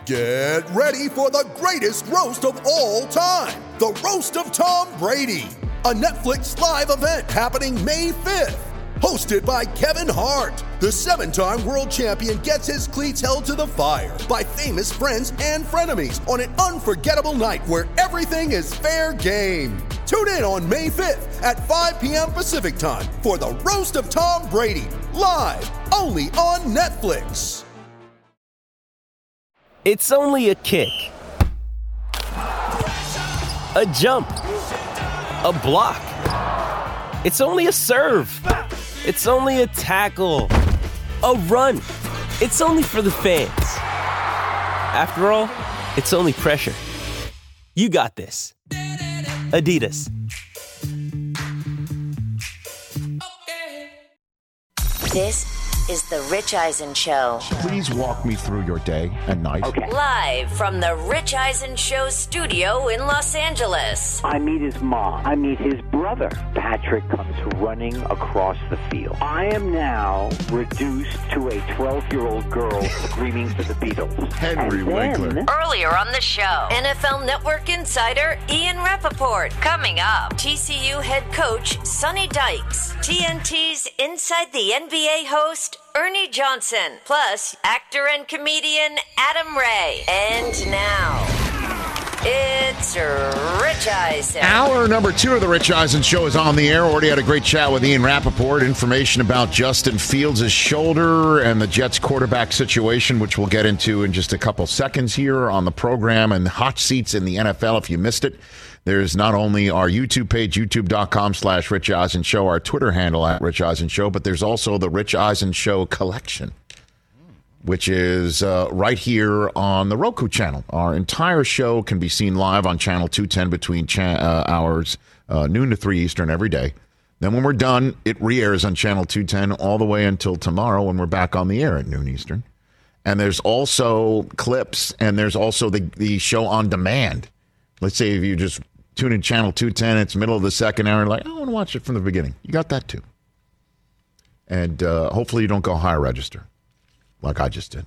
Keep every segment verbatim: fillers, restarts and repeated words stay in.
Get ready for the greatest roast of all time, the Roast of Tom Brady, a Netflix live event happening May fifth. Hosted by Kevin Hart, the seven-time world champion gets his cleats held to the fire by famous friends and frenemies on an unforgettable night where everything is fair game. Tune in on May fifth at five p.m. Pacific time for the Roast of Tom Brady, live only on Netflix. It's only a kick, a jump, a block. It's only a serve. It's only a tackle, a run. It's only for the fans. After all, it's only pressure. You got this. Adidas. This is The Rich Eisen Show. Please walk me through your day and night. Okay. Live from The Rich Eisen Show studio in Los Angeles. I meet his mom. I meet his brother. Patrick comes running across the field. I am now reduced to a twelve-year-old girl screaming for the Beatles. Henry Winkler. Earlier on the show, N F L Network insider Ian Rappaport. Coming up, T C U head coach Sonny Dykes. T N T's Inside the N B A host Ernie Johnson, plus actor and comedian Adam Ray. And now, it's Rich Eisen. Hour number two of the Rich Eisen Show is on the air. Already had a great chat with Ian Rappaport. Information about Justin Fields' shoulder and the Jets quarterback situation, which we'll get into in just a couple seconds here on the program, and hot seats in the N F L if you missed it. There's not only our YouTube page, youtube.com slash Rich Eisen Show, our Twitter handle at Rich Eisen Show, but there's also the Rich Eisen Show collection, which is uh, right here on the Roku channel. Our entire show can be seen live on Channel two ten between cha- uh, hours uh, noon to three Eastern every day. Then when we're done, it re-airs on Channel two ten all the way until tomorrow when we're back on the air at noon Eastern. And there's also clips, and there's also the, the show on demand. Let's say if you just tune in Channel two ten, it's middle of the second hour, like, I want to watch it from the beginning. You got that too. And uh, hopefully you don't go higher register, like I just did.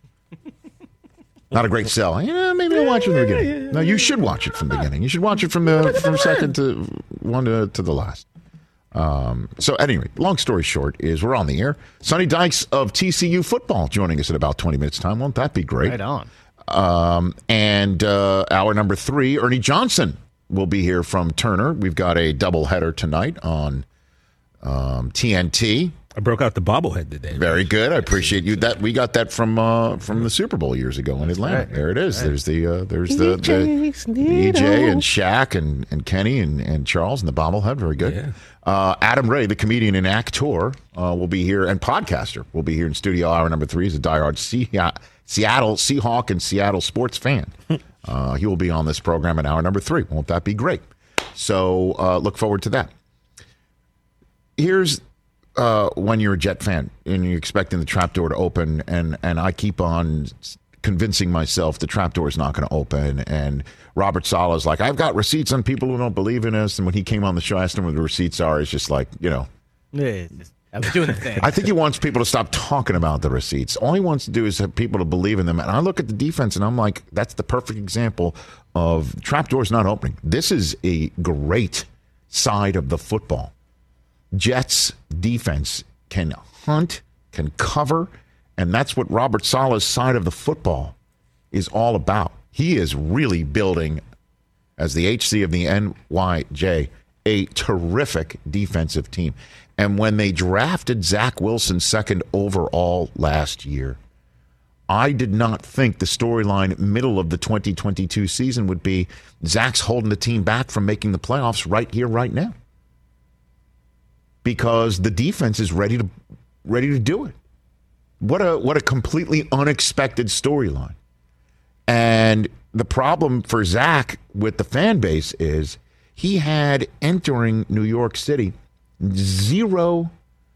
Not a great sell. Yeah, maybe I'll watch it from the beginning. No, you should watch it from the beginning. You should watch it from the from second to one to, to the last. Um, so anyway, long story short is we're on the air. Sonny Dykes of T C U football joining us in about twenty minutes time. Won't that be great? Right on. Um, and uh, hour number three, Ernie Johnson will be here from Turner. We've got a doubleheader tonight on um, T N T. I broke out the bobblehead today. Very good. I appreciate you. That we got that from uh, from the Super Bowl years ago in Atlanta. Right. There it is. Right. There's the uh, there's the, the E J and Shaq and, and Kenny and, and Charles and the bobblehead. Very good. Yeah. Uh, Adam Ray, the comedian and actor, uh, will be here, and podcaster will be here in studio hour number three. He's a diehard Se- Seattle Seahawk and Seattle sports fan. Uh, he will be on this program in hour number three. Won't that be great? So uh, look forward to that. Here's uh, when you're a Jet fan and you're expecting the trapdoor to open, and, and I keep on convincing myself the trapdoor is not going to open. And Robert Saleh is like, I've got receipts on people who don't believe in us. And when he came on the show, I asked him what the receipts are. It's just like, you know. Yeah, I was doing the thing. I think he wants people to stop talking about the receipts. All he wants to do is have people to believe in them. And I look at the defense and I'm like, that's the perfect example of trapdoors not opening. This is a great side of the football. Jets defense can hunt, can cover, and that's what Robert Saleh's side of the football is all about. He is really building, as the H C of the N Y J, a terrific defensive team. And when they drafted Zach Wilson second overall last year, I did not think the storyline middle of the twenty twenty-two season would be Zach's holding the team back from making the playoffs right here, right now. Because the defense is ready to ready to do it. What a what a completely unexpected storyline. And the problem for Zach with the fan base is he had entering New York City zero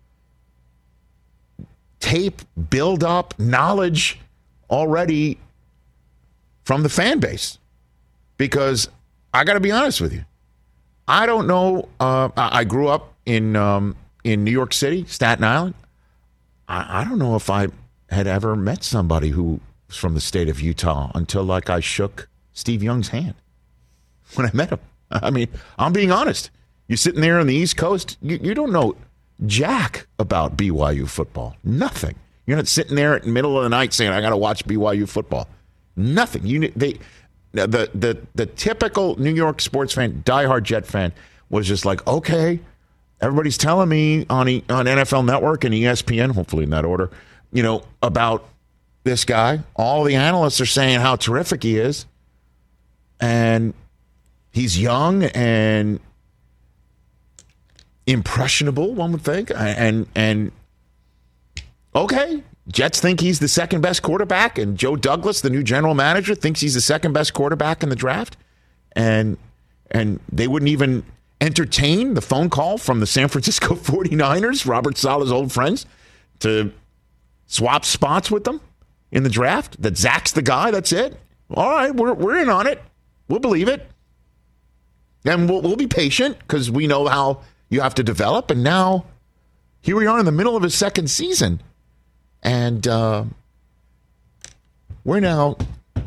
tape, build up, knowledge already from the fan base. Because I got to be honest with you. I don't know. Uh, I grew up in um, in New York City, Staten Island. I, I don't know if I had ever met somebody who was from the state of Utah until, like, I shook Steve Young's hand when I met him. I mean, I'm being honest. You're sitting there on the East Coast, you, you don't know jack about B Y U football. Nothing. You're not sitting there in the middle of the night saying, I got to watch B Y U football. Nothing. You they the the the typical New York sports fan, diehard Jet fan, was just like, okay, everybody's telling me on e, on N F L Network and E S P N, hopefully in that order, you know, about this guy. All the analysts are saying how terrific he is, and he's young and impressionable, one would think, and and okay, Jets think he's the second best quarterback, and Joe Douglas, the new general manager, thinks he's the second best quarterback in the draft, and and they wouldn't even entertain the phone call from the San Francisco forty-niners, Robert Saleh's old friends, to swap spots with them in the draft. That Zach's the guy. That's it. All right, we're we're in on it. We'll believe it, and we'll we'll be patient because we know how you have to develop. And now here we are in the middle of his second season, and uh, we're now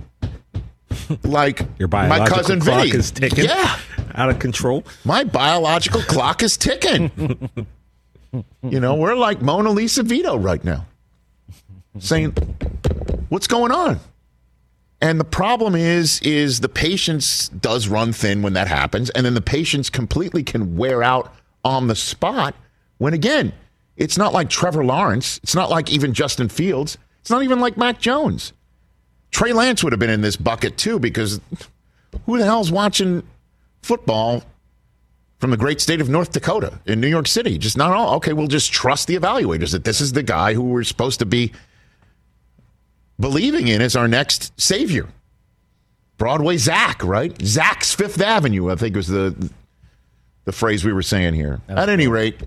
like your my cousin clock Vinny is ticking. Yeah, out of control. My biological clock is ticking. You know, we're like Mona Lisa Vito right now, saying, "What's going on?" And the problem is, is the patience does run thin when that happens, and then the patience completely can wear out on the spot when, again, it's not like Trevor Lawrence. It's not like even Justin Fields. It's not even like Mac Jones. Trey Lance would have been in this bucket, too, because who the hell's watching football from the great state of North Dakota in New York City? Just not all. Okay, we'll just trust the evaluators that this is the guy who we're supposed to be believing in as our next savior. Broadway Zach, right? Zach's Fifth Avenue, I think was the the phrase we were saying here. At any rate,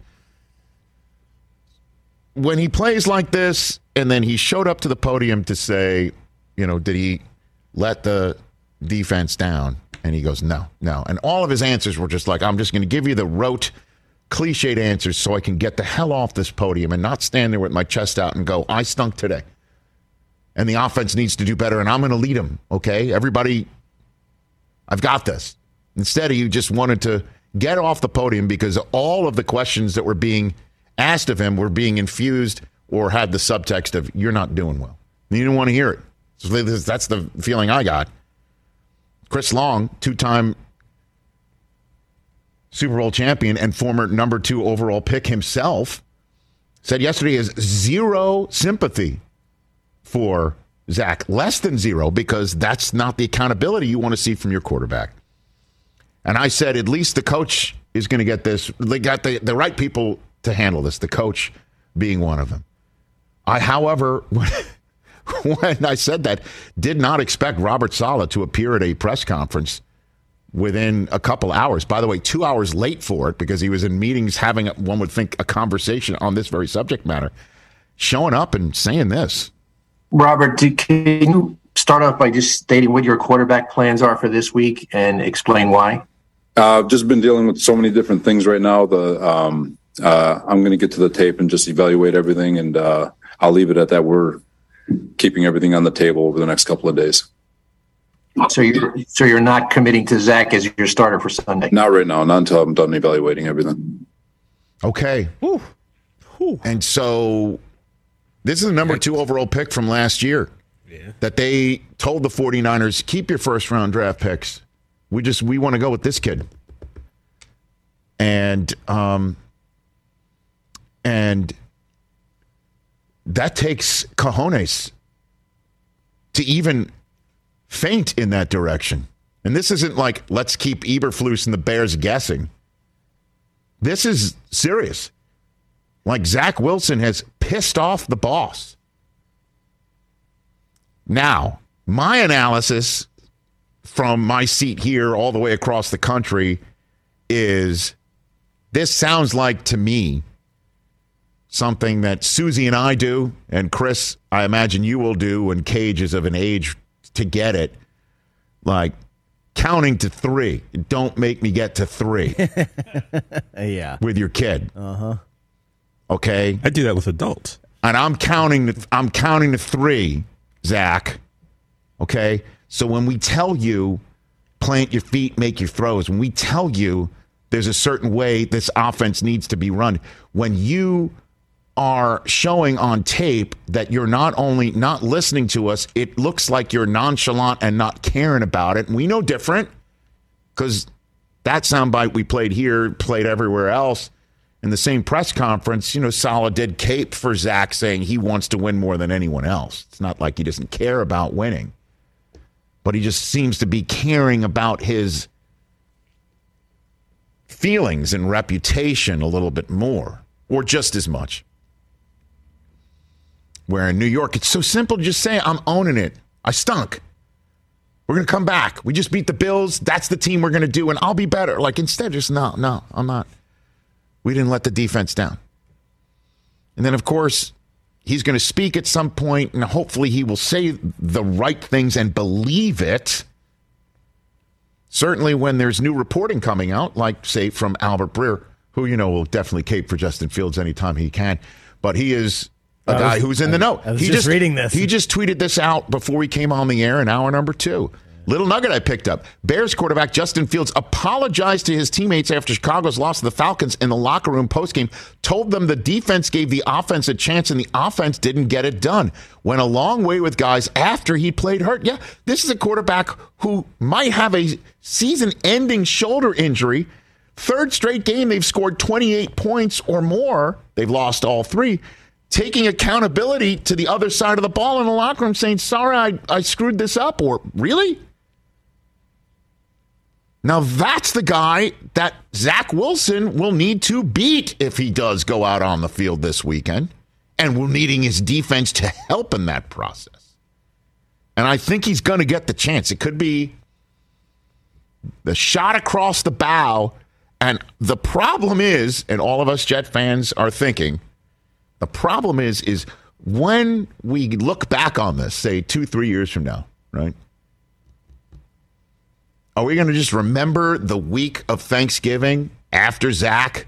when he plays like this, and then he showed up to the podium to say, you know, did he let the defense down? And he goes, no, no. And all of his answers were just like, I'm just going to give you the rote, cliched answers so I can get the hell off this podium and not stand there with my chest out and go, I stunk today. And the offense needs to do better, and I'm going to lead them, okay? Everybody, I've got this. Instead, he just wanted to get off the podium because all of the questions that were being asked of him were being infused or had the subtext of, you're not doing well. And you didn't want to hear it. So that's the feeling I got. Chris Long, two-time Super Bowl champion and former number two overall pick himself, said yesterday he has zero sympathy for Zach, less than zero, because that's not the accountability you want to see from your quarterback. And I said, at least the coach is going to get this. They got the, the right people to handle this, the coach being one of them. I, however, when, when I said that, did not expect Robert Saleh to appear at a press conference within a couple hours. By the way, two hours late for it because he was in meetings having, one would think, a conversation on this very subject matter, showing up and saying this. Robert, do, can you start off by just stating what your quarterback plans are for this week and explain why? Uh, I've just been dealing with so many different things right now. The um, uh, I'm going to get to the tape and just evaluate everything, and uh, I'll leave it at that. We're keeping everything on the table over the next couple of days. So you're so you're not committing to Zach as your starter for Sunday? Not right now. Not until I'm done evaluating everything. Okay. Whew. Whew. And so this is the number two overall pick from last year. Yeah. That they told the forty-niners, keep your first round draft picks. We just we want to go with this kid. And um and that takes cojones to even faint in that direction. And this isn't like, let's keep Eberflus and the Bears guessing. This is serious. Like, Zach Wilson has pissed off the boss. Now, my analysis from my seat here all the way across the country is this sounds like, to me, something that Susie and I do, and Chris, I imagine you will do when Cage is of an age to get it. Like, counting to three. Don't make me get to three. Yeah. With your kid. Uh-huh. Okay? I do that with adults. And I'm counting to, I'm counting to three, Zach. Okay? So when we tell you, plant your feet, make your throws, when we tell you there's a certain way this offense needs to be run, when you are showing on tape that you're not only not listening to us, it looks like you're nonchalant and not caring about it. And we know different because that soundbite we played here, played everywhere else. In the same press conference, you know, Saleh did cape for Zach saying he wants to win more than anyone else. It's not like he doesn't care about winning, but he just seems to be caring about his feelings and reputation a little bit more, or just as much. Where in New York, it's so simple to just say, I'm owning it. I stunk. We're going to come back. We just beat the Bills. That's the team we're going to do, and I'll be better. Like, instead, just, no, no, I'm not. We didn't let the defense down. And then, of course, he's going to speak at some point, and hopefully he will say the right things and believe it. Certainly when there's new reporting coming out, like, say, from Albert Breer, who, you know, will definitely cape for Justin Fields anytime he can. But he is a guy who's in the know. I was he just, just reading this. He just tweeted this out before we came on the air in hour number two. Little nugget I picked up. Bears quarterback Justin Fields apologized to his teammates after Chicago's loss to the Falcons in the locker room postgame, told them the defense gave the offense a chance and the offense didn't get it done. Went a long way with guys after he played hurt. Yeah, this is a quarterback who might have a season-ending shoulder injury. Third straight game, they've scored twenty-eight points or more. They've lost all three. Taking accountability to the other side of the ball in the locker room saying, sorry, I, I screwed this up. Or, really? Now, that's the guy that Zach Wilson will need to beat if he does go out on the field this weekend, and we're needing his defense to help in that process. And I think he's going to get the chance. It could be the shot across the bow, and the problem is, and all of us Jet fans are thinking, the problem is, is when we look back on this, say two, three years from now, right? Are we going to just remember the week of Thanksgiving after Zach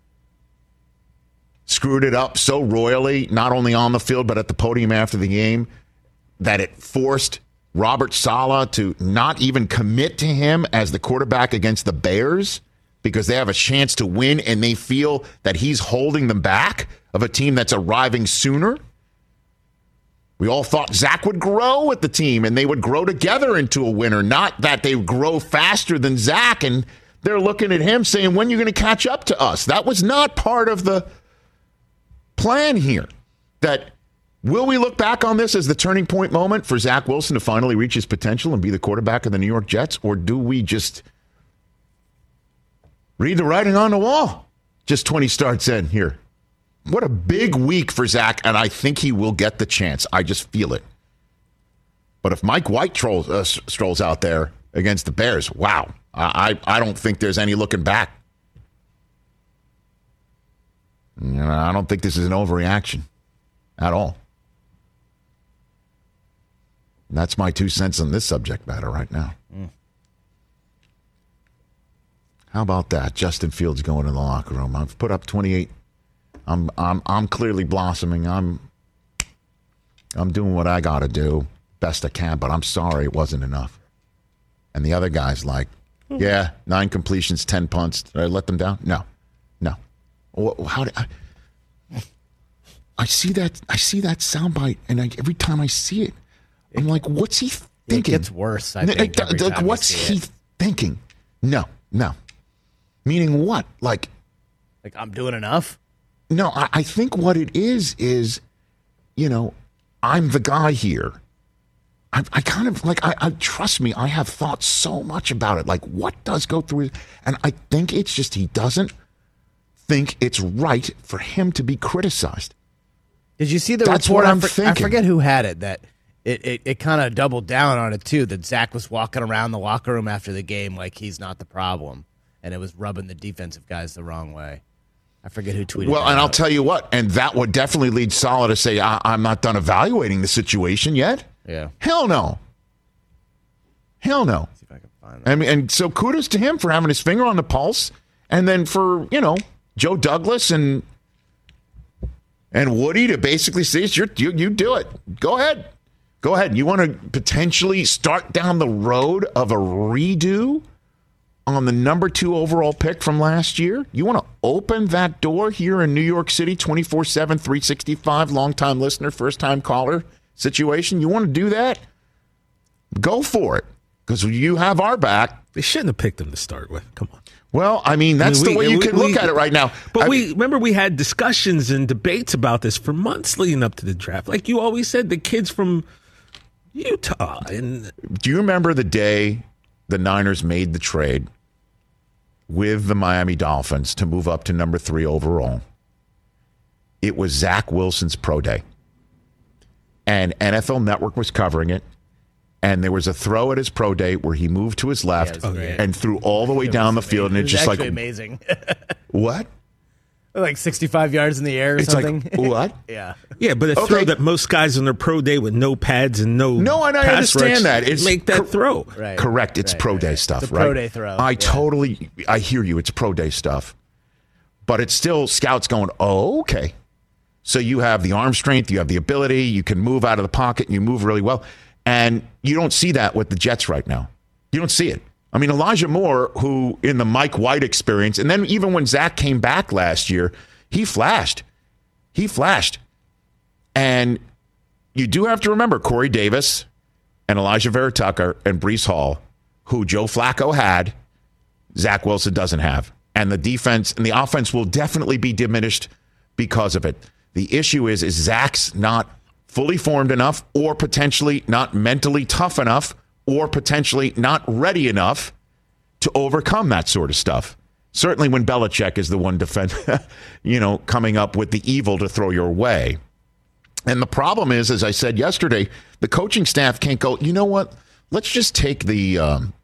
screwed it up so royally, not only on the field, but at the podium after the game, that it forced Robert Saleh to not even commit to him as the quarterback against the Bears because they have a chance to win and they feel that he's holding them back of a team that's arriving sooner? We all thought Zach would grow with the team and they would grow together into a winner, not that they grow faster than Zach. And they're looking at him saying, when are you going to catch up to us? That was not part of the plan here. That will we look back on this as the turning point moment for Zach Wilson to finally reach his potential and be the quarterback of the New York Jets? Or do we just read the writing on the wall? Just twenty starts in here. What a big week for Zach, and I think he will get the chance. I just feel it. But if Mike White trolls, uh, strolls out there against the Bears, wow, I, I don't think there's any looking back. You know, I don't think this is an overreaction at all. And that's my two cents on this subject matter right now. Mm. How about that? Justin Fields going in the locker room. I've put up twenty-eight. I'm I'm I'm clearly blossoming. I'm I'm doing what I got to do best I can, but I'm sorry it wasn't enough. And the other guy's like, yeah, nine completions, ten punts. Did I let them down? No, no. How did I? I see that. I see that soundbite, and I, every time I see it, I'm like, what's he thinking? It gets worse. I think. Every like, time what's I see he it. thinking? No, no. Meaning what? Like, like I'm doing enough. No, I, I think what it is is, you know, I'm the guy here. I, I kind of like, I, I trust me, I have thought so much about it. Like, what does go through his, and I think it's just he doesn't think it's right for him to be criticized. Did you see the That's report? what I'm I, for, thinking. I forget who had it, that it, it, it kind of doubled down on it, too, that Zach was walking around the locker room after the game like he's not the problem, and it was rubbing the defensive guys the wrong way. I forget who tweeted Well, that and out. I'll tell you what, and that would definitely lead Saleh to say, I- I'm not done evaluating the situation yet. Yeah. Hell no. Hell no. See if I can find that. I mean, and so kudos to him for having his finger on the pulse, and then for, you know, Joe Douglas and and Woody to basically say, sure, you, you do it. Go ahead. Go ahead. You want to potentially start down the road of a redo on the number two overall pick from last year? You want to open that door here in New York City, twenty-four seven, three sixty-five, long-time listener, first-time caller situation? You want to do that? Go for it, because you have our back. They shouldn't have picked him to start with. Come on. Well, I mean, that's I mean, we, the way you we, can we, look at it right now. But I, we remember we had discussions and debates about this for months leading up to the draft. Like you always said, the kids from Utah. And do you remember the day the Niners made the trade with the Miami Dolphins to move up to number three overall? It was Zach Wilson's pro day. And N F L Network was covering it. And there was a throw at his pro day where he moved to his left yeah, and threw all the way down the amazing. field. And it's it just like amazing. What? Like sixty-five yards in the air or it's something. Like, what? yeah. Yeah, but a okay. throw that most guys on their pro day with no pads and no No, and I understand that. It's make that cor- throw. Right. Correct. It's right, pro right, day right. stuff, it's a right? pro day throw. I yeah. totally, I hear you. It's pro day stuff. But it's still scouts going, oh, okay. So you have the arm strength, you have the ability, you can move out of the pocket, and you move really well. And you don't see that with the Jets right now. You don't see it. I mean, Elijah Moore, who in the Mike White experience, and then even when Zach came back last year, he flashed. He flashed. And you do have to remember Corey Davis and Elijah Vera Tucker and Breece Hall, who Joe Flacco had, Zach Wilson doesn't have. And the defense and the offense will definitely be diminished because of it. The issue is, is Zach's not fully formed enough, or potentially not mentally tough enough, or potentially not ready enough to overcome that sort of stuff. Certainly when Belichick is the one defend, you know, coming up with the evil to throw your way. And the problem is, as I said yesterday, the coaching staff can't go, you know what? Let's just take the um,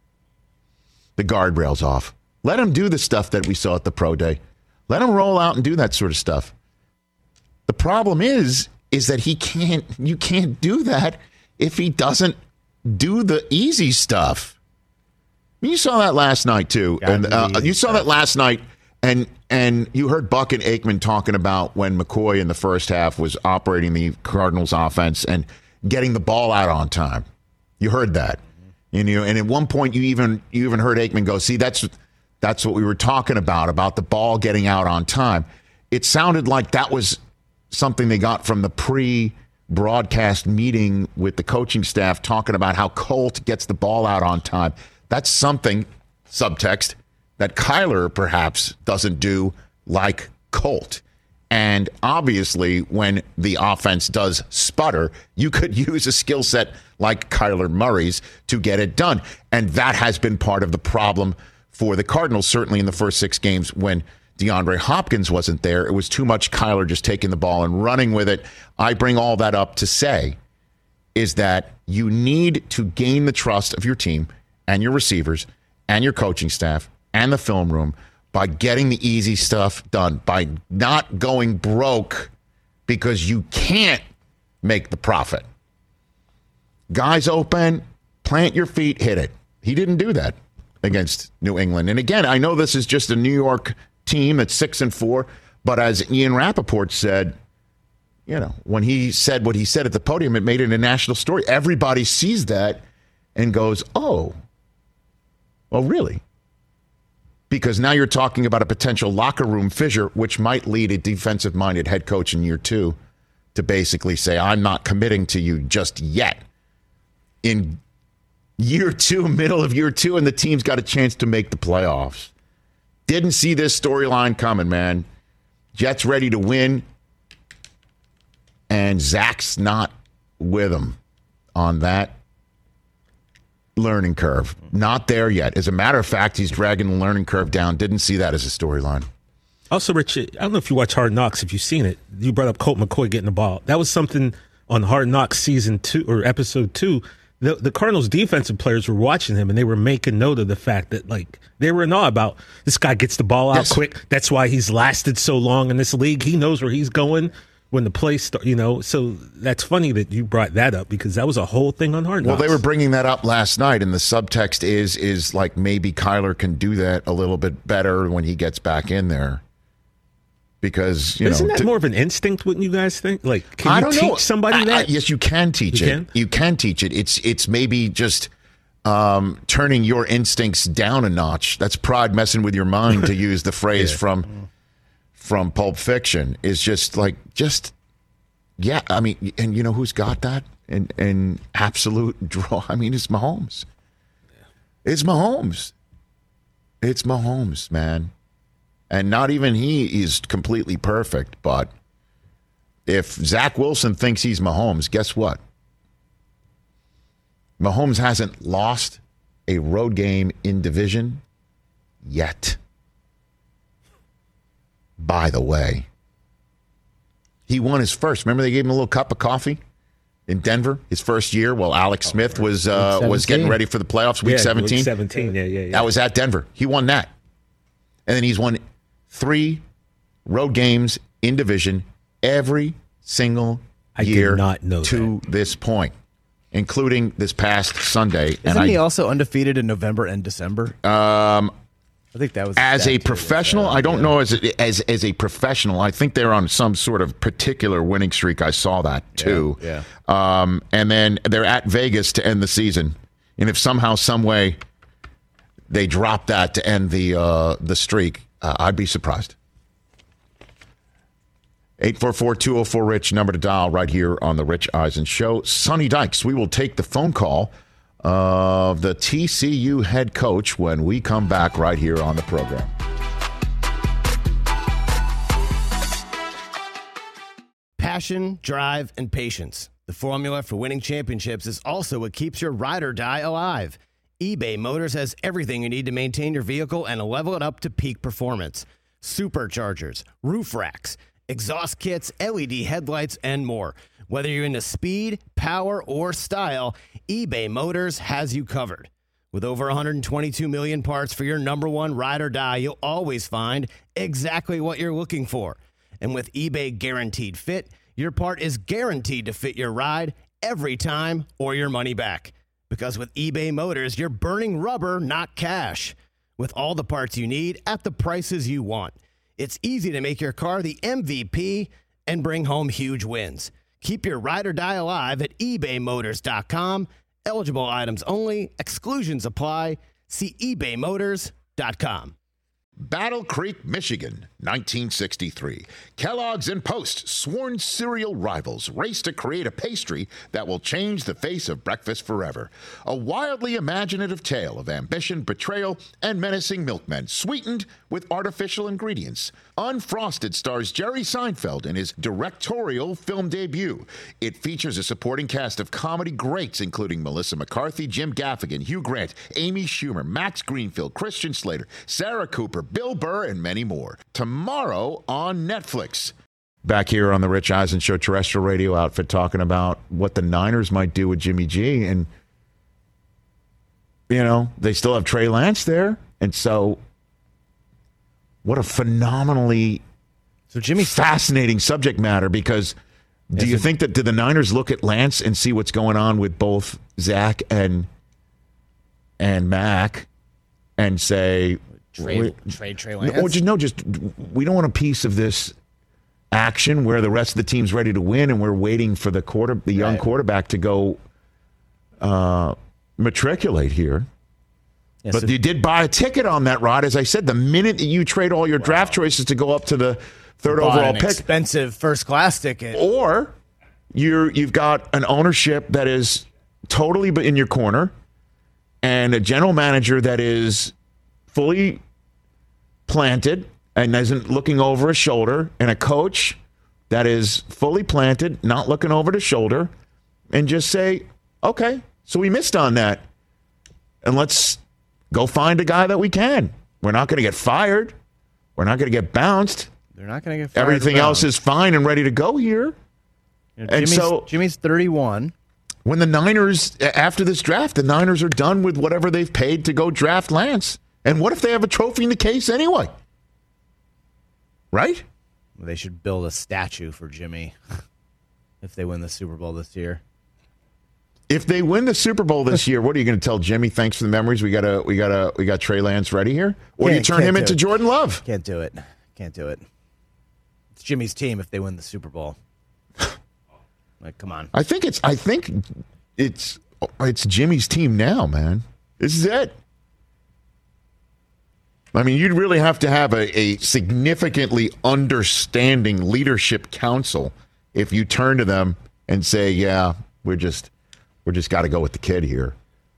the guardrails off. Let him do the stuff that we saw at the pro day. Let him roll out and do that sort of stuff. The problem is, is that he can't, you can't do that if he doesn't do the easy stuff. You saw that last night, too. And uh, you saw that last night, and and you heard Buck and Aikman talking about when McCoy in the first half was operating the Cardinals offense and getting the ball out on time. You heard that. And, you, and at one point, you even you even heard Aikman go, see, that's that's what we were talking about, about the ball getting out on time. It sounded like that was something they got from the pre-broadcast meeting with the coaching staff, talking about how Colt gets the ball out on time. That's something, subtext, that Kyler perhaps doesn't do like Colt. And obviously, when the offense does sputter, you could use a skill set like Kyler Murray's to get it done. And that has been part of the problem for the Cardinals, certainly in the first six games when DeAndre Hopkins wasn't there. It was too much Kyler just taking the ball and running with it. I bring all that up to say is that you need to gain the trust of your team and your receivers and your coaching staff and the film room by getting the easy stuff done, by not going broke because you can't make the profit. Guys open, plant your feet, hit it. He didn't do that against New England. And again, I know this is just a New York team that's six and four, but as Ian Rappaport said, you know, when he said what he said at the podium, it made it a national story. Everybody sees that and goes, oh, well, really? Because now you're talking about a potential locker room fissure, which might lead a defensive-minded head coach in year two to basically say, I'm not committing to you just yet. In year two, middle of year two, and the team's got a chance to make the playoffs. Didn't see this storyline coming, man. Jets ready to win, and Zach's not with them on that learning curve. Not there yet. As a matter of fact, he's dragging the learning curve down. Didn't see that as a storyline. Also, Rich, I don't know if you watch Hard Knocks, if you've seen it. You brought up Colt McCoy getting the ball. That was something on Hard Knocks season two or episode two. The, the Cardinals defensive players were watching him, and they were making note of the fact that, like, they were in awe about this guy gets the ball out yes. quick. That's why he's lasted so long in this league. He knows where he's going when the play starts, you know. So that's funny that you brought that up because that was a whole thing on Hard Knocks. Well, they were bringing that up last night, and the subtext is, is like maybe Kyler can do that a little bit better when he gets back in there. because, you Isn't know. that to, more of an instinct, wouldn't you guys think? Like, can I you don't teach know. somebody I, that? I, yes, you can teach you it. Can? You can teach it. It's it's maybe just um, turning your instincts down a notch. That's pride messing with your mind, to use the phrase Yeah. from from Pulp Fiction. Is just like, just, yeah, I mean, and you know who's got that? And, and absolute draw. I mean, it's Mahomes. It's Mahomes. It's Mahomes, man. And not even he is completely perfect, but if Zach Wilson thinks he's Mahomes, guess what? Mahomes hasn't lost a road game in division yet. By the way, he won his first. Remember they gave him a little cup of coffee in Denver his first year while Alex Smith was uh, was getting ready for the playoffs, week yeah, seventeen? Week seventeen, yeah, yeah, yeah. That was at Denver. He won that. And then he's won three road games in division every single I did year not know to this point, including this past Sunday. Isn't and he I, also undefeated in November and December? Um, I think that was as that a too, professional. was, uh, I don't yeah. know as a, as as a professional. I think they're on some sort of particular winning streak. I saw that too. Yeah. Um, and then they're at Vegas to end the season. And if somehow, some way, they drop that to end the uh, the streak, uh, I'd be surprised. eight four four, two oh four, RICH, number to dial right here on the Rich Eisen Show. Sonny Dykes, we will take the phone call of the T C U head coach when we come back right here on the program. Passion, drive, and patience. The formula for winning championships is also what keeps your ride or die alive. eBay Motors has everything you need to maintain your vehicle and level it up to peak performance. Superchargers, roof racks, exhaust kits, L E D headlights, and more. Whether you're into speed, power, or style, eBay Motors has you covered. With over one hundred twenty-two million parts for your number one ride or die, you'll always find exactly what you're looking for. And with eBay Guaranteed Fit, your part is guaranteed to fit your ride every time or your money back. Because with eBay Motors, you're burning rubber, not cash. With all the parts you need at the prices you want. It's easy to make your car the M V P and bring home huge wins. Keep your ride or die alive at ebay motors dot com. Eligible items only. Exclusions apply. See ebay motors dot com. Battle Creek, Michigan, nineteen sixty-three. Kellogg's and Post, sworn cereal rivals, race to create a pastry that will change the face of breakfast forever. A wildly imaginative tale of ambition, betrayal, and menacing milkmen, sweetened with artificial ingredients. Unfrosted stars Jerry Seinfeld in his directorial film debut. It features a supporting cast of comedy greats, including Melissa McCarthy, Jim Gaffigan, Hugh Grant, Amy Schumer, Max Greenfield, Christian Slater, Sarah Cooper, Bill Burr, and many more. Tomorrow on Netflix. Back here on the Rich Eisen Show terrestrial radio outfit, talking about what the Niners might do with Jimmy G. And, you know, they still have Trey Lance there. And so, what a phenomenally So Jimmy fascinating subject matter, because do Yes, you it- think that, do the Niners look at Lance and see what's going on with both Zach and and Mac and say, trade, we- trade Trey no, Lance? or just, no, just we don't want a piece of this action where the rest of the team's ready to win and we're waiting for the quarter, the young Right. quarterback to go uh, matriculate here. Yeah, But so- you did buy a ticket on that, Rod. As I said, the minute that you trade all your draft choices to go up to the third bought overall an pick, expensive first class ticket. or you're you've got an ownership that is totally in your corner and a general manager that is fully planted and isn't looking over his shoulder, and a coach that is fully planted, not looking over the shoulder, and just say, okay, so we missed on that, and let's go find a guy that we can. We're not going to get fired. We're not going to get bounced. They're not going to get fired. Everything around. else is fine and ready to go here. You know, and Jimmy's, so- Jimmy's thirty-one. When the Niners, after this draft, the Niners are done with whatever they've paid to go draft Lance. And what if they have a trophy in the case anyway? Right? They should build a statue for Jimmy if they win the Super Bowl this year. If they win the Super Bowl this year, what are you going to tell Jimmy? Thanks for the memories. We got a, we got a, we got Trey Lance ready here. Or do you Can't- turn can't him do into it. Jordan Love? Can't do it. Can't do it. It's Jimmy's team if they win the Super Bowl. Like, come on. I think it's I think it's it's Jimmy's team now, man. This is it. I mean, you'd really have to have a, a significantly understanding leadership council if you turn to them and say, "Yeah, we're just we're just got to go with the kid here."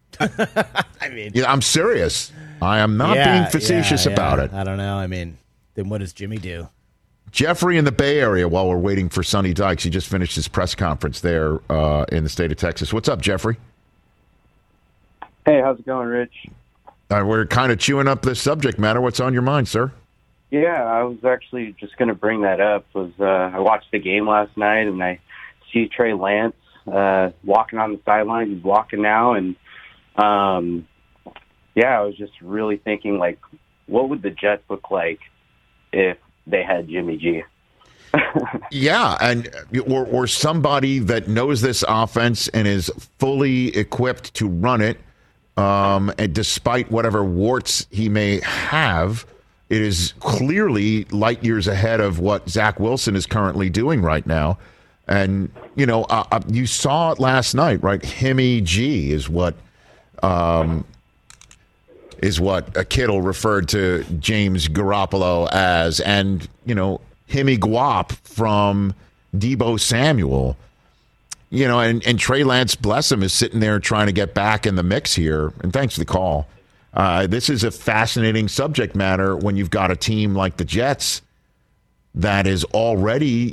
I mean, yeah, I'm serious. I am not yeah, being facetious yeah, about yeah. it. I don't know. I mean, then what does Jimmy do? Jeffrey in the Bay Area, while we're waiting for Sonny Dykes, he just finished his press conference there uh, in the state of Texas. What's up, Jeffrey? Hey, how's it going, Rich? Uh, we're kind of chewing up this subject matter. What's on your mind, sir? Yeah, I was actually just going to bring that up. Was uh, I watched the game last night, and I see Trey Lance uh, walking on the sideline. He's walking now, and um, yeah, I was just really thinking, like, what would the Jets look like if they had Jimmy G? Yeah, and or, or somebody that knows this offense and is fully equipped to run it, um, and despite whatever warts he may have, it is clearly light years ahead of what Zach Wilson is currently doing right now. And, you know, uh, you saw it last night, right? Himmy G is what um, is what a Kittle referred to James Garoppolo as. And, you know, Himmy Guap from Deebo Samuel. You know, and, and Trey Lance, bless him, is sitting there trying to get back in the mix here. And thanks for the call. Uh, this is a fascinating subject matter when you've got a team like the Jets that is already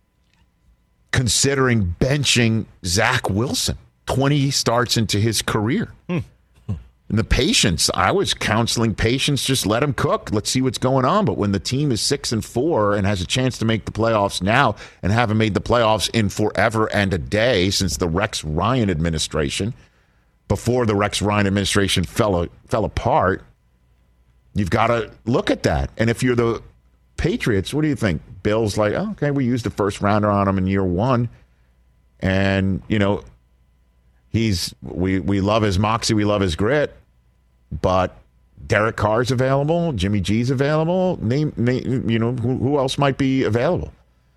considering benching Zach Wilson twenty starts into his career. Hmm. And the patience, I was counseling patience, just let him cook. Let's see what's going on. But when the team is six and four and has a chance to make the playoffs now and haven't made the playoffs in forever and a day since the Rex Ryan administration, before the Rex Ryan administration fell fell apart, you've got to look at that. And if you're the Patriots, what do you think? Bill's like, oh, okay, we used the first rounder on him in year one. And, you know, he's we, we love his moxie, we love his grit, but Derek Carr's available, Jimmy G's available. Name, name you know, who, who else might be available?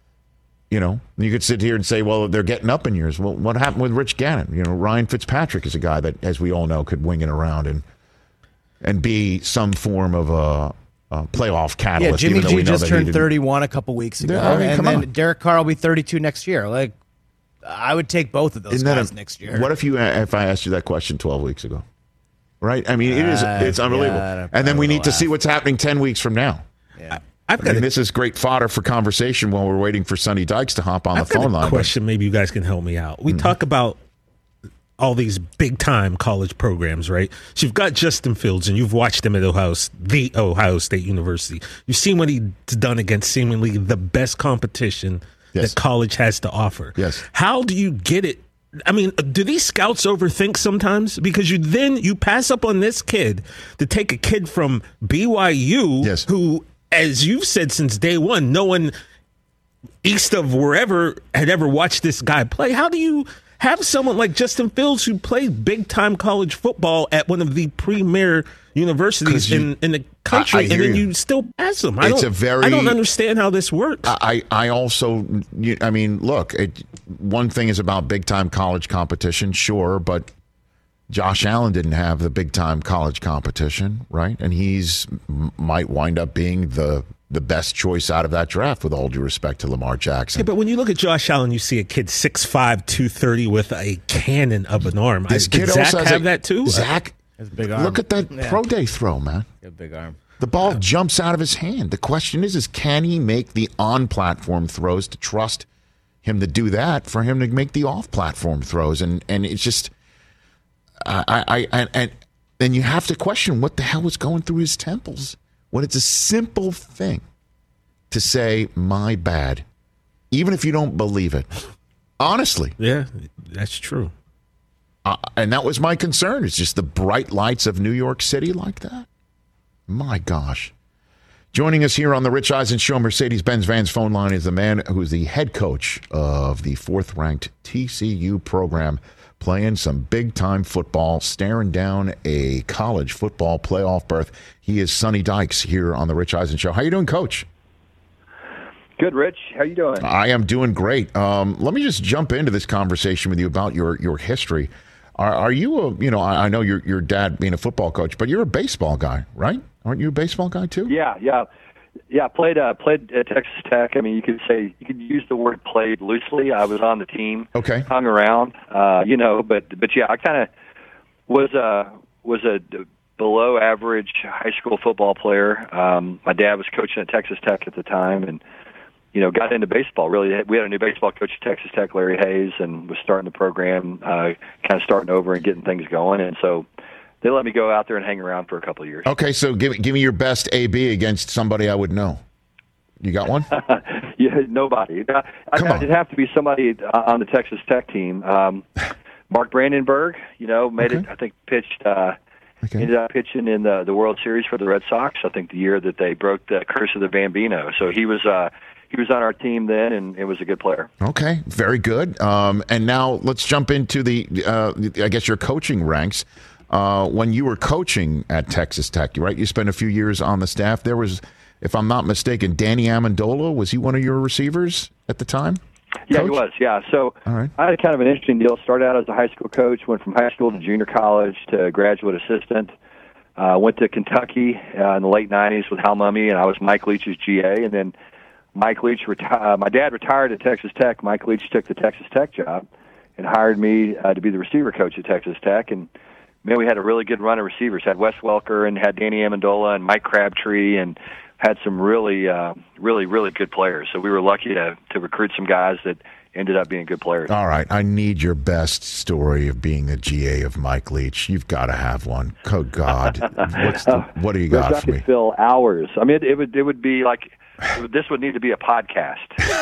You know, you could sit here and say, well, they're getting up in years. Well, what happened with Rich Gannon? You know, Ryan Fitzpatrick is a guy that, as we all know, could wing it around and and be some form of a, a playoff catalyst. Yeah, Jimmy even G we know just that turned thirty-one a couple weeks ago, Yeah, I mean, and come then on. Derek Carr will be thirty-two next year. Like, I would take both of those Isn't that guys a- next year. What if you if I asked you that question twelve weeks ago? Right? I mean, it is Uh, it's unbelievable. yeah, and then we need to laugh. see what's happening ten weeks from now. Yeah. I've I got mean, a, this is great fodder for conversation while we're waiting for Sonny Dykes to hop on I've the got phone a line. question. Maybe you guys can help me out. We Mm-hmm. talk about all these big time college programs, right? So you've got Justin Fields, and you've watched him at Ohio, the Ohio State University. You've seen what he's done against seemingly the best competition Yes. that college has to offer. Yes. How do you get it? I mean, do these scouts overthink sometimes? Because you then you pass up on this kid to take a kid from B Y U, Yes. who, as you've said since day one, no one east of wherever had ever watched this guy play. How do you have someone like Justin Fields who played big time college football at one of the premier universities 'Cause you- in, in the country, I- I and hear then you. you still pass him? I It's don't, a very- I don't understand how this works. I, I also, you- I mean, look, it, one thing is about big time college competition, sure, but Josh Allen didn't have the big time college competition, right? And he's m- might wind up being the the best choice out of that draft, with all due respect to Lamar Jackson. Yeah, but when you look at Josh Allen, you see a kid six five, two thirty with a cannon of an arm. This Did kid Zach also has have a- that too? Zach, Has a big arm. look at that Yeah. pro day throw, man. A big arm. The ball jumps out of his hand. The question is, is can he make the on-platform throws to trust him to do that for him to make the off-platform throws? And and it's just, I, I, I and then you have to question what the hell was going through his temples when it's a simple thing to say, my bad, even if you don't believe it. Honestly. Yeah, that's true. Uh, and that was my concern. It's just the bright lights of New York City like that. My gosh. Joining us here on the Rich Eisen Show, Mercedes-Benz Vans phone line, is the man who's the head coach of the fourth-ranked T C U program, playing some big-time football, staring down a college football playoff berth. He is Sonny Dykes here on the Rich Eisen Show. How you doing, Coach? Good, Rich. How you doing? I am doing great. Um, let me just jump into this conversation with you about your, your history. Are, are you a, you know, I, I know your your dad being a football coach, but you're a baseball guy, right? Aren't you a baseball guy too? Yeah, yeah. Yeah, played uh, played at Texas Tech. I mean, you could say, you could use the word played loosely. I was on the team. Okay. Hung around, uh, you know, but, but yeah, I kind of was a, was a below average high school football player. Um, my dad was coaching at Texas Tech at the time, and you know, got into baseball. Really, we had a new baseball coach at Texas Tech, Larry Hayes, and was starting the program, uh, kind of starting over and getting things going. And so they let me go out there and hang around for a couple of years. Okay, so give give me your best A B against somebody I would know. You got one? Yeah, nobody. I, I, it'd have to be somebody on the Texas Tech team. Um, Mark Brandenburg, you know, made okay. it. I think pitched. Uh, Okay. Ended up pitching in the the World Series for the Red Sox. I think the year that they broke the curse of the Bambino. So he was uh, he was on our team then, and it was a good player. Okay, very good. Um, and now let's jump into the uh, I guess your coaching ranks. Uh, when you were coaching at Texas Tech, right? You spent a few years on the staff. There was, if I'm not mistaken, Danny Amendola. Was he one of your receivers at the time? Yeah, Coach? he was. Yeah. So All right. I had kind of an interesting deal. Started out as a high school coach, went from high school to junior college to graduate assistant. Uh, went to Kentucky uh, in the late nineties with Hal Mummy, and I was Mike Leach's G A. And then Mike Leach, reti- uh, my dad retired at Texas Tech. Mike Leach took the Texas Tech job and hired me uh, to be the receiver coach at Texas Tech. And man, we had a really good run of receivers. Had Wes Welker and had Danny Amendola and Mike Crabtree, and had some really, uh, really, really good players. So we were lucky to to recruit some guys that ended up being good players. All right. I need your best story of being the G A of Mike Leach. You've got to have one. Oh, God. What's the, what do you got I for could me? fill hours. I mean, it, it would it would be like, this would need to be a podcast.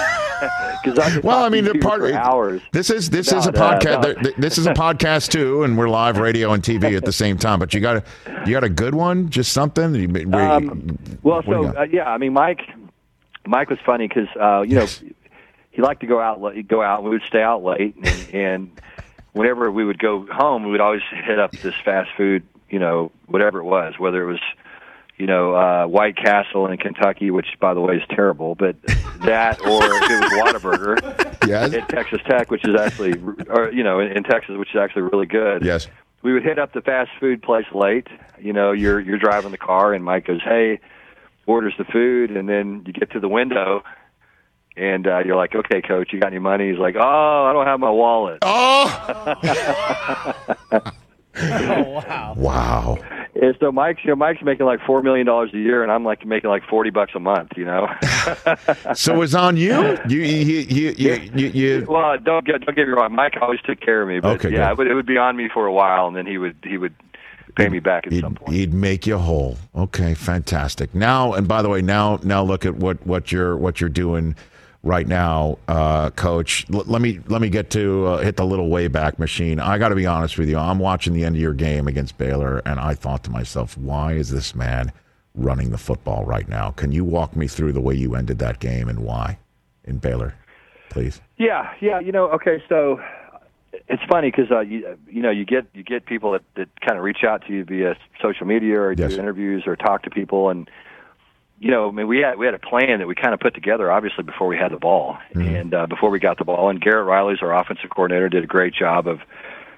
I well, I mean, the part for hours. This is this about, is a podcast. Uh, no. This is a podcast too, and we're live radio and T V at the same time. But you got a you got a good one, just something. You, um, well, so uh, yeah, I mean, Mike Mike was funny because uh, you know he liked to go out go out. We would stay out late, and, and whenever we would go home, we would always hit up this fast food, you know, whatever it was, whether it was, you know, uh, White Castle in Kentucky, which, by the way, is terrible, but that, or if it was Whataburger yes. at Texas Tech, which is actually, or, you know, in, in Texas, which is actually really good. Yes. We would hit up the fast food place late. You know, you're you're driving the car, and Mike goes, hey, orders the food, and then you get to the window, and uh, you're like, okay, Coach, you got any money? He's like, oh, I don't have my wallet. Oh! Oh, wow. Wow. And so Mike's, you know, Mike's making like four million dollars a year, and I'm like making like forty bucks a month. You know. So it was on you. You, you, you, you, you, you. Well, don't get don't get me wrong. Mike always took care of me, but Okay, yeah, good. it would, it would be on me for a while, and then he would he would pay me back at he'd, some point. He'd make you whole. Okay, fantastic. Now, and by the way, now now look at what, what you're what you're doing right now, uh, Coach. L- let me let me get to uh, hit the little Wayback Machine. I got to be honest with you. I'm watching the end of your game against Baylor, and I thought to myself, why is this man running the football right now? Can you walk me through the way you ended that game and why in Baylor, please? Yeah, yeah. You know, okay, so it's funny because uh, you you know you get you get people that, that kind of reach out to you via social media or Yes. do interviews or talk to people, and you know, I mean, we had we had a plan that we kind of put together, obviously, before we had the ball Mm-hmm. and uh, before we got the ball. And Garrett Riley's our offensive coordinator, did a great job of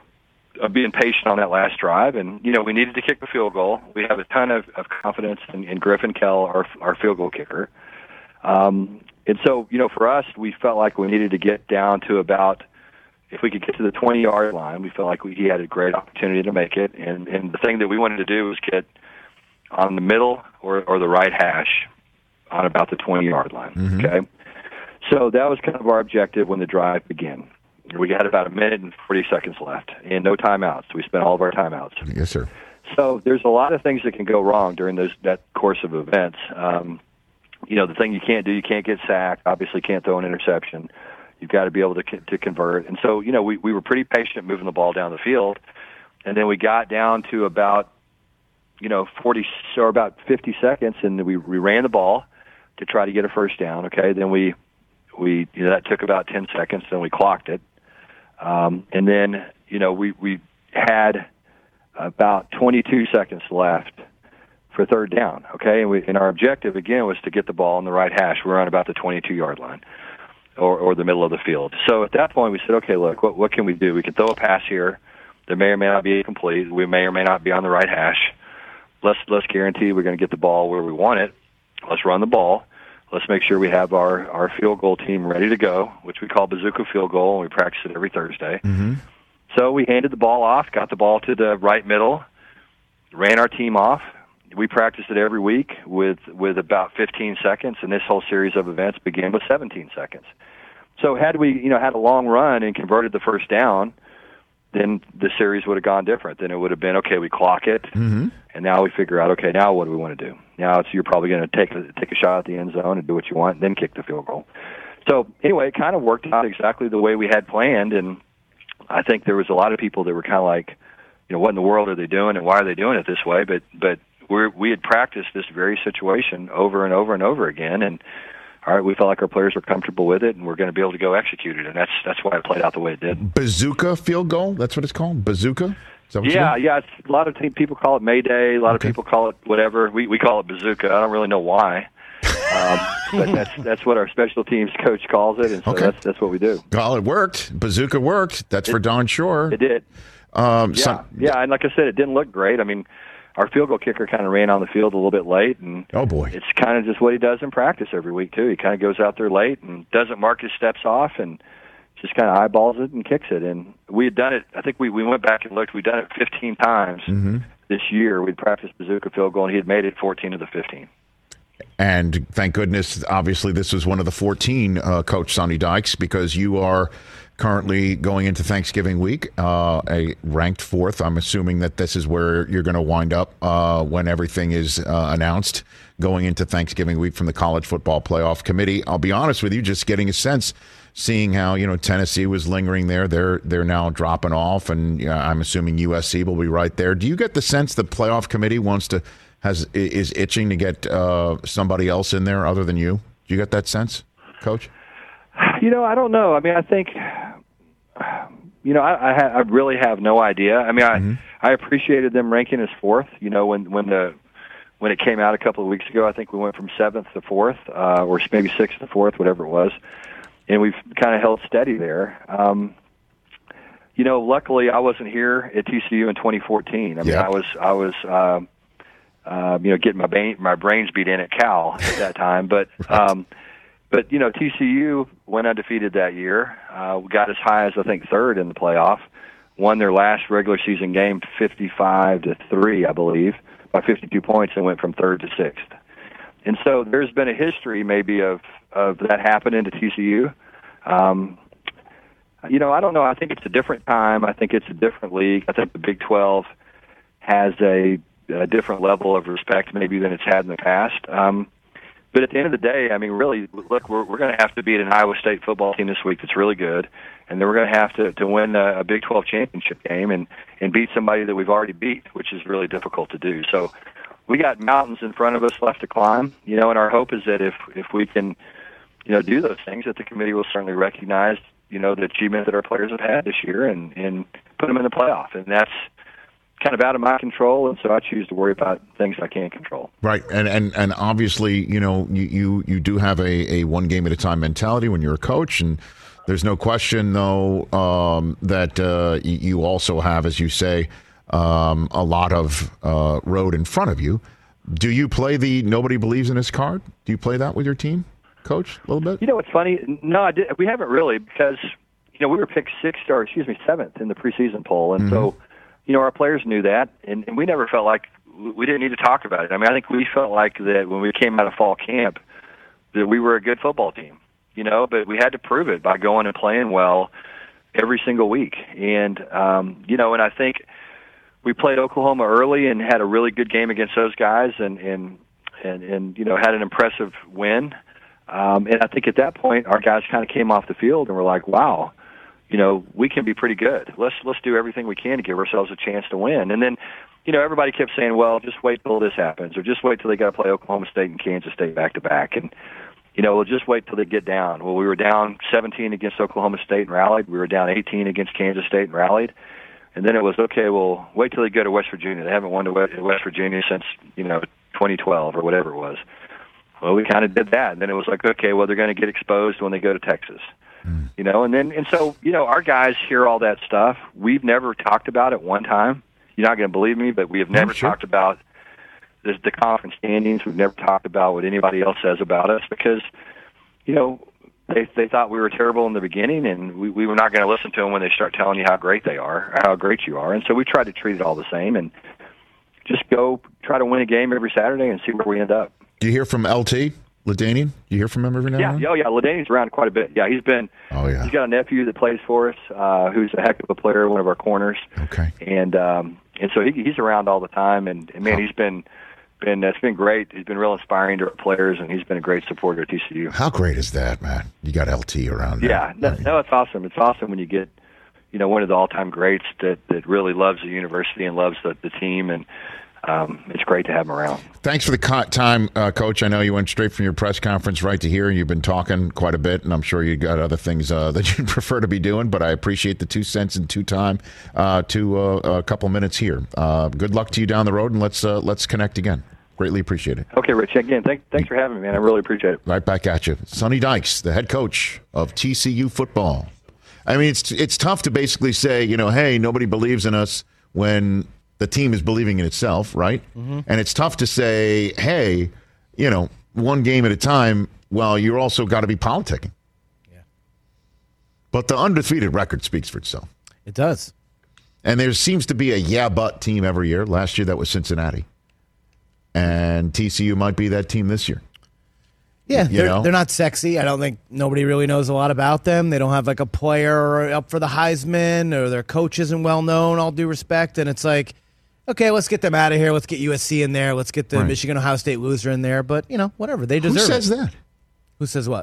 of being patient on that last drive. And you know, we needed to kick the field goal. We have a ton of, of confidence in, in Griffin Kell, our our field goal kicker. Um, and so, you know, for us, we felt like we needed to get down to about, if we could get to the twenty-yard line, we felt like we, he had a great opportunity to make it. And, and the thing that we wanted to do was get on the middle or, or the right hash on about the twenty-yard line, Mhm. okay? So that was kind of our objective when the drive began. We had about a minute and forty seconds left and no timeouts. We spent all of our timeouts. Yes, sir. So there's a lot of things that can go wrong during those that course of events. Um, you know, the thing you can't do, you can't get sacked. Obviously, can't throw an interception. You've got to be able to to convert. And so, you know, we we were pretty patient moving the ball down the field, and then we got down to about, you know, forty or about fifty seconds, and we we ran the ball to try to get a first down. Okay, then we we you know that took about ten seconds, then we clocked it, um, and then you know we we had about twenty-two seconds left for third down, okay? And, we, and our objective, again, was to get the ball in the right hash. We're on about the twenty-two-yard line or, or the middle of the field. So at that point, we said, okay, look, what, what can we do? We can throw a pass here. That may or may not be complete. We may or may not be on the right hash. Let's, let's guarantee we're going to get the ball where we want it. Let's run the ball. Let's make sure we have our, our field goal team ready to go, which we call Bazooka Field Goal, and we practice it every Thursday. Mm-hmm. So we handed the ball off, got the ball to the right middle, ran our team off. We practiced it every week with, with about fifteen seconds, and this whole series of events began with seventeen seconds. So had we, you know, had a long run and converted the first down, then the series would have gone different. Then it would have been, okay, we clock it, mm-hmm. and now we figure out, okay, now what do we want to do? Now it's you're probably going to take a, take a shot at the end zone and do what you want, and then kick the field goal. So anyway, it kind of worked out exactly the way we had planned, and I think there was a lot of people that were kind of like, you know, what in the world are they doing, and why are they doing it this way? But but we we had practiced this very situation over and over and over again, and all right, we felt like our players were comfortable with it, and we're going to be able to go execute it, and that's that's why it played out the way it did. Bazooka field goal? That's what it's called? Bazooka? Is that what yeah, yeah. It's, a lot of te- people call it Mayday. A lot okay. of people call it whatever. We we call it Bazooka. I don't really know why. um, but that's that's what our special teams coach calls it, and so okay. that's that's what we do. Well, it worked. Bazooka worked. That's it, for darn sure. It did. Um, yeah, some, yeah, and like I said, it didn't look great. I mean, our field goal kicker kind of ran on the field a little bit late, and oh boy, it's kind of just what he does in practice every week too. He kind of goes out there late and doesn't mark his steps off, and just kind of eyeballs it and kicks it. And we had done it. I think we we went back and looked. We'd done it fifteen times mm-hmm. this year. We'd practiced bazooka field goal, and he had made it fourteen of the fifteen. And thank goodness, obviously, this was one of the fourteen, uh, Coach Sonny Dykes, because you are currently going into Thanksgiving week, uh, a ranked fourth. I'm assuming that this is where you're going to wind up uh, when everything is uh, announced going into Thanksgiving week from the College Football Playoff Committee. I'll be honest with you, just getting a sense, seeing how, you know, Tennessee was lingering there. They're they're now dropping off, and you know, I'm assuming U S C will be right there. Do you get the sense the Playoff Committee wants to has is itching to get uh, somebody else in there other than you? Do you get that sense, Coach? You know, I don't know. I mean, I think, you know, I I, ha- I really have no idea. I mean, I mm-hmm. I appreciated them ranking us fourth. You know, when when the when it came out a couple of weeks ago, I think we went from seventh to fourth, uh, or maybe sixth to fourth, whatever it was, and we've kind of held steady there. Um, you know, luckily I wasn't here at T C U in twenty fourteen. I mean, yeah. I was I was. Um, Uh, you know, getting my ba- my brains beat in at Cal at that time, but right. um, but you know, T C U went undefeated that year. Uh, got as high as I think third in the playoff. Won their last regular season game fifty-five to three, I believe, by fifty-two points, and went from third to sixth. And so there's been a history maybe of of that happening to T C U. Um, you know, I don't know. I think it's a different time. I think it's a different league. I think the Big twelve has a a different level of respect maybe than it's had in the past. Um, but at the end of the day, I mean, really, look, we're, we're going to have to beat an Iowa State football team this week that's really good, and then we're going to have to, to win a, a Big twelve championship game and, and beat somebody that we've already beat, which is really difficult to do. So we got mountains in front of us left to climb, you know, and our hope is that if, if we can, you know, do those things, that the committee will certainly recognize, you know, the achievement that our players have had this year and, and put them in the playoff. And that's kind of out of my control, and so I choose to worry about things I can't control. Right, and and, and obviously, you know, you, you, you do have a, a one game at a time mentality when you're a coach, and there's no question, though, um, that uh, you also have, as you say, um, a lot of uh, road in front of you. Do you play the nobody believes in us card? Do you play that with your team, Coach, a little bit? You know what's funny? No, I did, we haven't really, because, you know, we were picked sixth or, excuse me, seventh in the preseason poll, and mm-hmm. so you know, our players knew that, and, and we never felt like we didn't need to talk about it. I mean, I think we felt like that when we came out of fall camp that we were a good football team, you know, but we had to prove it by going and playing well every single week. And, um, you know, and I think we played Oklahoma early and had a really good game against those guys and, and, and, and you know, had an impressive win. Um, and I think at that point our guys kind of came off the field and were like, wow, you know, we can be pretty good. Let's let's do everything we can to give ourselves a chance to win. And then, you know, everybody kept saying, well, just wait till this happens, or just wait till they got to play Oklahoma State and Kansas State back to back. And, you know, we'll just wait till they get down. Well, we were down seventeen against Oklahoma State and rallied. We were down eighteen against Kansas State and rallied. And then it was, okay, well, wait till they go to West Virginia. They haven't won to West Virginia since, you know, twenty twelve or whatever it was. Well, we kind of did that. And then it was like, okay, well, they're going to get exposed when they go to Texas. Mm. You know, and then and so, you know, our guys hear all that stuff. We've never talked about it one time. You're not going to believe me, but we have never sure. talked about the, the conference standings. We've never talked about what anybody else says about us because, you know, they they thought we were terrible in the beginning, and we, we were not going to listen to them when they start telling you how great they are, or how great you are. And so we tried to treat it all the same and just go try to win a game every Saturday and see where we end up. Do you hear from L T LaDainian? Do you hear from him every now yeah, and then? Yeah, oh yeah, LaDainian's around quite a bit. Yeah, he's been. Oh yeah. He's got a nephew that plays for us, uh, who's a heck of a player, one of our corners. Okay. And um, and so he, he's around all the time, and, and man, oh. he's been been it's been great. He's been real inspiring to our players, and he's been a great supporter at T C U. How great is that, man? You got L T around there. Yeah, no, no, it's awesome. It's awesome when you get, you know, one of the all-time greats that that really loves the university and loves the, the team and. Um, it's great to have him around. Thanks for the co- time, uh, Coach. I know you went straight from your press conference right to here, and you've been talking quite a bit, and I'm sure you got other things uh, that you'd prefer to be doing, but I appreciate the two cents and two time uh, to uh, a couple minutes here. Uh, good luck to you down the road, and let's uh, let's connect again. Greatly appreciate it. Okay, Rich. Again, thank, thanks for having me, man. I really appreciate it. Right back at you. Sonny Dykes, the head coach of T C U football. I mean, it's it's tough to basically say, you know, hey, nobody believes in us when the team is believing in itself, right? Mm-hmm. And it's tough to say, hey, you know, one game at a time, well, you're also got to be politicking. Yeah. But the undefeated record speaks for itself. It does. And there seems to be a yeah-but team every year. Last year, that was Cincinnati. And T C U might be that team this year. Yeah, you they're, know? they're not sexy. I don't think nobody really knows a lot about them. They don't have like a player up for the Heisman, or their coach isn't well known, all due respect. And it's like, okay, let's get them out of here. Let's get U S C in there. Let's get the right. Michigan Ohio State loser in there. But, you know, whatever. They deserve it. Who says it. that? Who says what?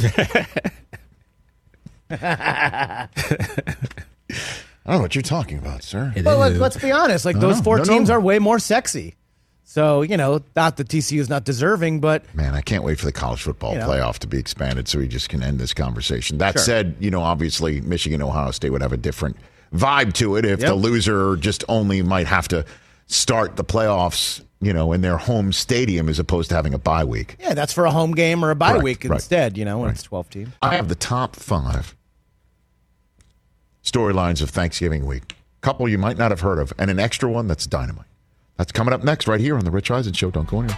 I don't know what you're talking about, sir. Well, let, let's be honest. Like, no, those four no, teams no. are way more sexy. So, you know, not that T C U is not deserving, but... Man, I can't wait for the college football you know. playoff to be expanded so we just can end this conversation. That sure. said, you know, obviously Michigan, Ohio State would have a different vibe to it if yep. the loser just only might have to start the playoffs, you know, in their home stadium as opposed to having a bye week. Yeah, that's for a home game or a bye Correct, week right. instead, you know, when right. it's twelve teams. I have the top five storylines of Thanksgiving week. A couple you might not have heard of, and an extra one that's dynamite. That's coming up next right here on The Rich Eisen Show. Don't go anywhere.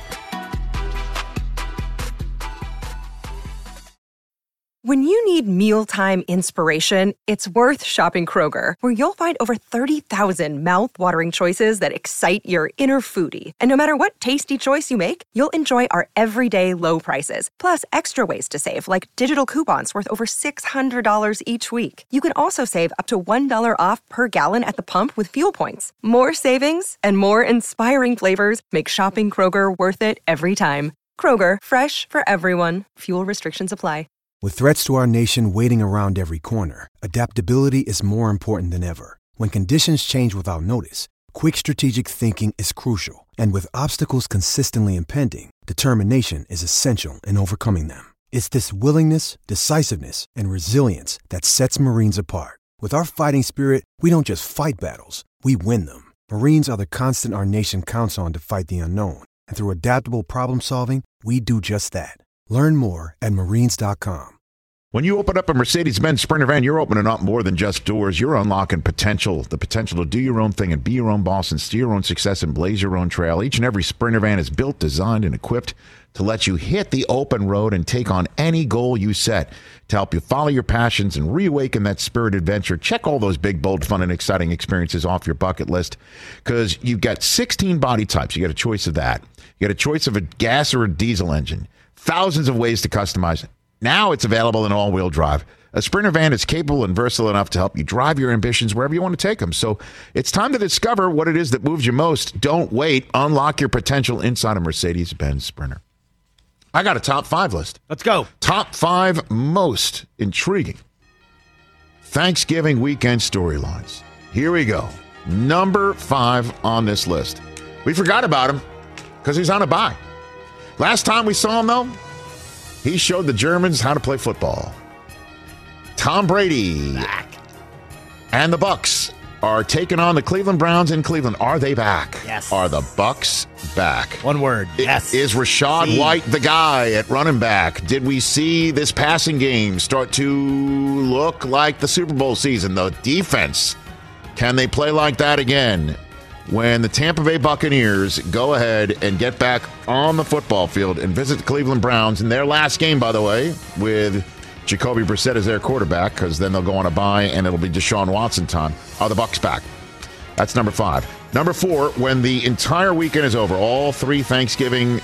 When you need mealtime inspiration, it's worth shopping Kroger, where you'll find over thirty thousand mouth-watering choices that excite your inner foodie. And no matter what tasty choice you make, you'll enjoy our everyday low prices, plus extra ways to save, like digital coupons worth over six hundred dollars each week. You can also save up to one dollar off per gallon at the pump with fuel points. More savings and more inspiring flavors make shopping Kroger worth it every time. Kroger, fresh for everyone. Fuel restrictions apply. With threats to our nation waiting around every corner, adaptability is more important than ever. When conditions change without notice, quick strategic thinking is crucial. And with obstacles consistently impending, determination is essential in overcoming them. It's this willingness, decisiveness, and resilience that sets Marines apart. With our fighting spirit, we don't just fight battles, we win them. Marines are the constant our nation counts on to fight the unknown. And through adaptable problem solving, we do just that. Learn more at marines dot com. When you open up a Mercedes-Benz Sprinter van, you're opening up more than just doors. You're unlocking potential, the potential to do your own thing and be your own boss and steer your own success and blaze your own trail. Each and every Sprinter van is built, designed, and equipped to let you hit the open road and take on any goal you set. To help you follow your passions and reawaken that spirit adventure, check all those big, bold, fun, and exciting experiences off your bucket list, because you've got sixteen body types. You got a choice of that. You got a choice of a gas or a diesel engine. Thousands of ways to customize it. Now it's available in all-wheel drive. A Sprinter van is capable and versatile enough to help you drive your ambitions wherever you want to take them. So it's time to discover what it is that moves you most. Don't wait. Unlock your potential inside a Mercedes-Benz Sprinter. I got a top five list. Let's go. Top five most intriguing Thanksgiving weekend storylines. Here we go. Number five on this list. We forgot about him because he's on a bye. Last time we saw him, though, he showed the Germans how to play football. Tom Brady Back. and the Bucs are taking on the Cleveland Browns in Cleveland. Are they back? Yes. Are the Bucks back? One word. Yes. Is Rachaad See. White the guy at running back? Did we see this passing game start to look like the Super Bowl season? The defense, can they play like that again when the Tampa Bay Buccaneers go ahead and get back on the football field and visit the Cleveland Browns in their last game, by the way, with Jacoby Brissett as their quarterback, because then they'll go on a bye and it'll be Deshaun Watson time. Are the Bucks back? That's number five. Number four, when the entire weekend is over, all three Thanksgiving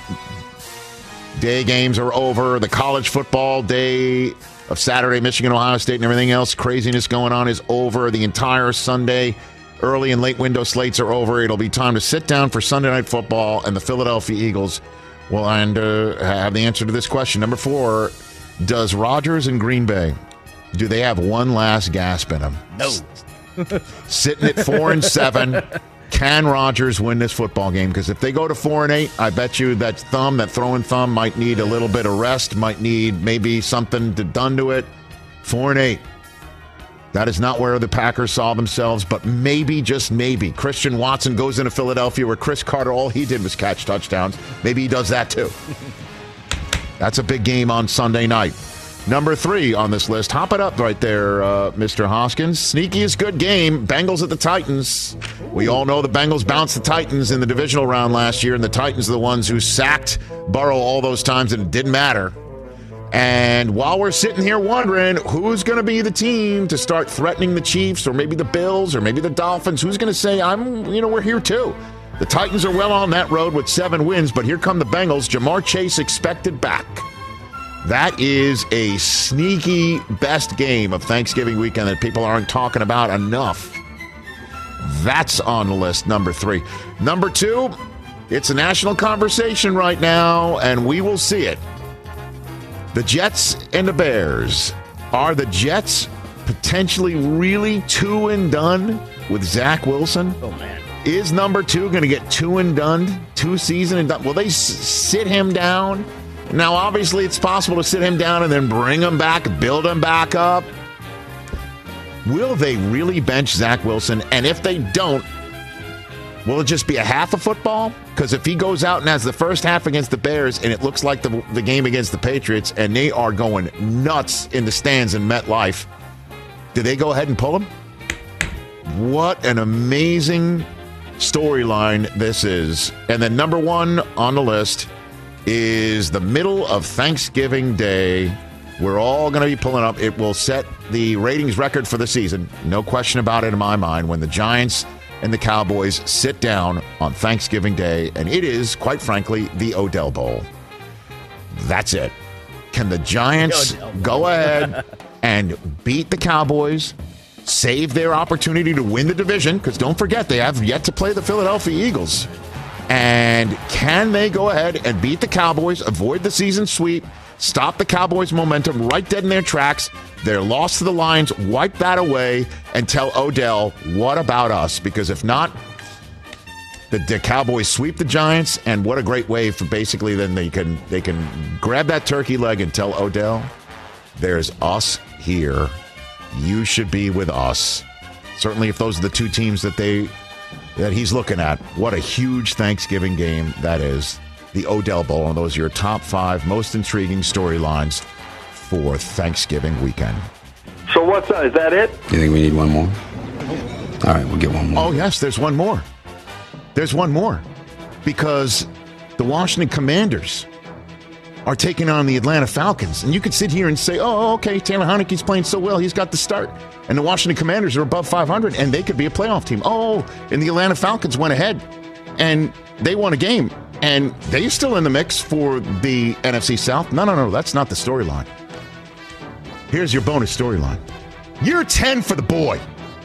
Day games are over, the college football day of Saturday, Michigan, Ohio State, and everything else, craziness going on is over. The entire Sunday early and late window slates are over. It'll be time to sit down for Sunday Night Football, and the Philadelphia Eagles will and, uh, have the answer to this question. Number four, does Rodgers and Green Bay, do they have one last gasp in them? No. Sitting at four and seven, can Rodgers win this football game? Because if they go to four and eight, I bet you that thumb, that throwing thumb, might need a little bit of rest, might need maybe something to done to it. Four and eight. That is not where the Packers saw themselves, but maybe, just maybe, Christian Watson goes into Philadelphia where Chris Carter, all he did was catch touchdowns. Maybe he does that too. That's a big game on Sunday night. Number three on this list. Hop it up right there, uh, Mister Hoskins. Sneakiest good game. Bengals at the Titans. We all know the Bengals bounced the Titans in the divisional round last year, and the Titans are the ones who sacked Burrow all those times, and it didn't matter. And while we're sitting here wondering who's going to be the team to start threatening the Chiefs, or maybe the Bills, or maybe the Dolphins, who's going to say, I'm, you know, we're here too. The Titans are well on that road with seven wins, but here come the Bengals. Jamar Chase expected back. That is a sneaky best game of Thanksgiving weekend that people aren't talking about enough. That's on the list, number three. Number two, it's a national conversation right now, and we will see it. The Jets and the Bears. Are the Jets potentially really two and done with Zach Wilson? Oh, man. Is number two going to get two and done, two season and done? Will they s- sit him down? Now, obviously, it's possible to sit him down and then bring him back, build him back up. Will they really bench Zach Wilson? And if they don't, will it just be a half of football? Because if he goes out and has the first half against the Bears and it looks like the, the game against the Patriots and they are going nuts in the stands in MetLife, do they go ahead and pull him? What an amazing storyline this is. And then number one on the list is the middle of Thanksgiving Day. We're all going to be pulling up. It will set the ratings record for the season. No question about it in my mind when the Giants and the Cowboys sit down on Thanksgiving Day, and it is, quite frankly, the Odell Bowl. That's it. Can the Giants go ahead and beat the Cowboys, save their opportunity to win the division? Because don't forget, they have yet to play the Philadelphia Eagles. And can they go ahead and beat the Cowboys, avoid the season sweep, stop the Cowboys' momentum right dead in their tracks, their loss to the Lions, wipe that away, and tell Odell, what about us? Because if not, the, the Cowboys sweep the Giants, and what a great way for basically then they can they can grab that turkey leg and tell Odell, there's us here. You should be with us. Certainly if those are the two teams that they that he's looking at. What a huge Thanksgiving game that is. The Odell Bowl, and those are your top five most intriguing storylines for Thanksgiving weekend. So what's that? Is that it? You think we need one more? All right, we'll get one more. Oh, yes, there's one more. There's one more. Because the Washington Commanders are taking on the Atlanta Falcons. And you could sit here and say, oh, okay, Taylor Heinicke's playing so well, he's got the start. And the Washington Commanders are above five hundred, and they could be a playoff team. Oh, and the Atlanta Falcons went ahead, and they won a game. And they're still in the mix for the N F C South. No, no, no, that's not the storyline. Here's your bonus storyline. Year ten for the boy.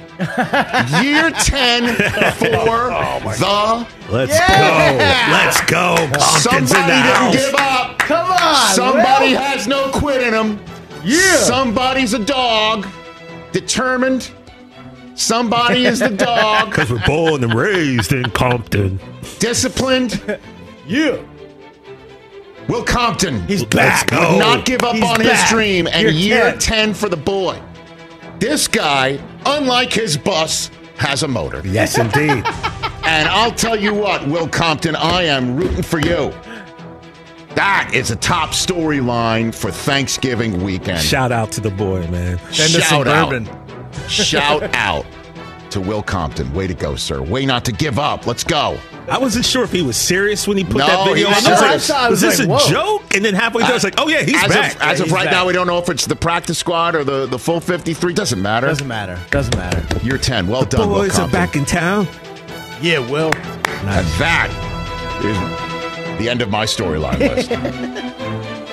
Year ten for oh the Let's Yeah. go. Let's go. Pumpkins Somebody in the didn't house. give up. Come on, Somebody Will. has no quit in them. Yeah. Somebody's a dog. Determined. Somebody is the dog. Because we're born and raised in Compton. Disciplined. Yeah. Will Compton. He's back. go. Would not give up He's on back. his dream. And Year year ten. ten for the boy. This guy, unlike his bus, has a motor. Yes, indeed. And I'll tell you what, Will Compton, I am rooting for you. That is a top storyline for Thanksgiving weekend. Shout out to the boy, man. Send us some Shout out. bourbon. Shout out to Will Compton. Way to go, sir. Way not to give up. Let's go. I wasn't sure if he was serious when he put No, that video he on. was I was serious. like, I was was this like, a whoa. joke? And then halfway through, I was like, oh, yeah, he's as back. Of, as Yeah, of he's right back. now, we don't know if it's the practice squad or the, the full fifty-three. Doesn't matter. Doesn't matter. Doesn't matter. You're ten. Well done, Will Boys are Compton. back in town. Yeah, Will. And that is the end of my storyline list.